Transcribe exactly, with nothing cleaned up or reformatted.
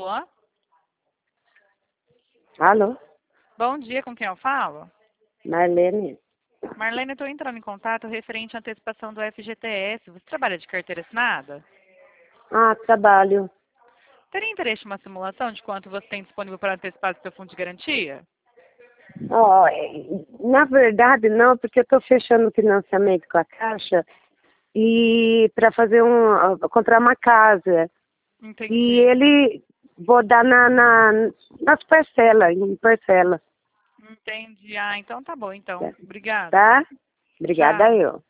Alô? Alô? Bom dia, com quem eu falo? Marlene? Marlene, eu estou entrando em contato referente à antecipação do F G T S. Você trabalha de carteira assinada? Ah, trabalho. Teria interesse em uma simulação de quanto você tem disponível para antecipar do seu fundo de garantia? Ó, é, na verdade não, porque eu estou fechando o financiamento com a Caixa e para fazer um, ah, comprar uma casa. E Entendi. ele, vou dar na, na, nas parcelas, em parcela. Entendi. Ah, então tá bom, então. Obrigada. Tá? Obrigada Tchau. eu.